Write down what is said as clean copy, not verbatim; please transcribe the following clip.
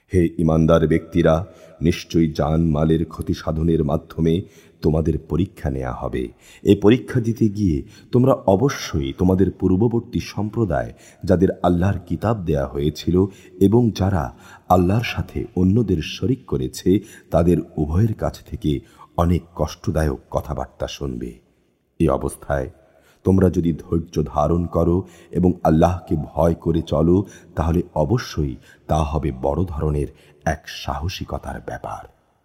হে ঈমানদার ব্যক্তিরা, নিশ্চয়ই জান মালের ক্ষতি সাধনের মাধ্যমে তোমাদের পরীক্ষা নেওয়া হবে। এই পরীক্ষা দিতে গিয়ে তোমরা অবশ্যই তোমাদের পূর্ববর্তী সম্প্রদায়, যাদের আল্লাহর কিতাব দেয়া হয়েছিল এবং যারা আল্লাহর সাথে অন্যদের শরিক করেছে, তাদের উভয়ের কাছ থেকে অনেক কষ্টদায়ক কথাবার্তা শুনবে। এই অবস্থায় তোমরা যদি ধৈর্য ধারণ করো এবং আল্লাহকে ভয় করে চলো, তাহলে অবশ্যই তা হবে বড় ধরনের এক সাহসিকতার ব্যাপার।